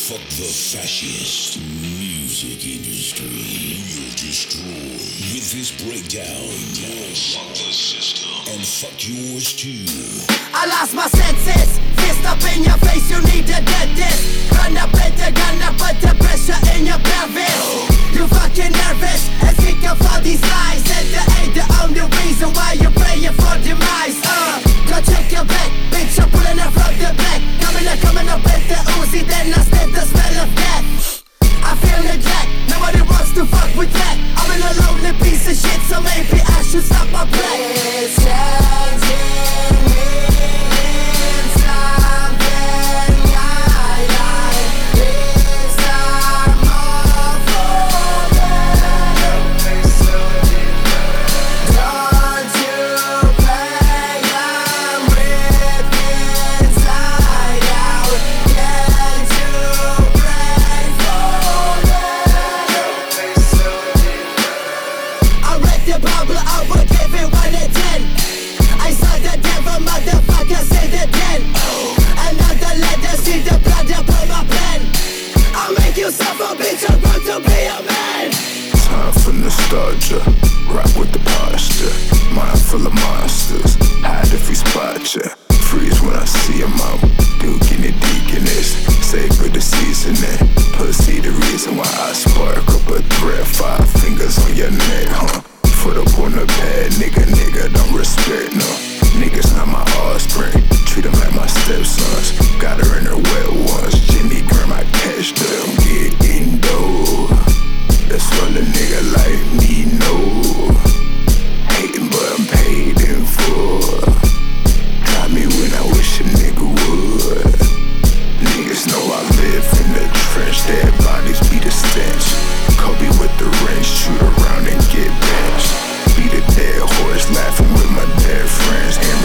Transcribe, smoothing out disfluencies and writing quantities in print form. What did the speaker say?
Fuck the fascist music industry. We'll destroy with this breakdown. Fuck the system and fuck yours too. I lost my senses. Fist up in your face, you need a dentist. Run up with the gun, up put the pressure in your pelvis. You fucking nervous and sick of all these lies, and that ain't the only reason why you're praying for demise. Go check your back, bitch, you're pulling her from the back. Coming up with the Uzi, then I sniff the smell of death. I feel neglect, nobody wants to fuck with that. I'm in a lonely piece of shit, so maybe I should stop my play. It's changing me in something I like. Is there more for me? Don't you play, I'm ripped inside out. Can't you pray for me? I read the Bible, I would give it 1 to 10. I saw the devil, motherfucker, say the 10. Another letter, see the blood upon my pen. I'll make you suffer, bitch, I'm going to be a man. Time for nostalgia, rock with the posture. Mind full of monsters, hide if we spot ya. Freeze when I see 'em out, duking it, deacon this. Savor the seasoning, pussy the reason why I spark up a threat. 5 fingers on your neck, huh? Foot up on the pad, nigga, don't respect, no. Niggas not my offspring, treat 'em like my stepsons. Got her in her wet ones, Jimmy Graham, I catch them. Getting dough, that's all a nigga like me know. Hating but I'm paid in full. Try me when I wish a nigga would. Niggas know I live in the trench, dead bodies be the stench. Kobe with the wrench, shoot around and get benched. Beat a dead horse, laughing with my dead friends.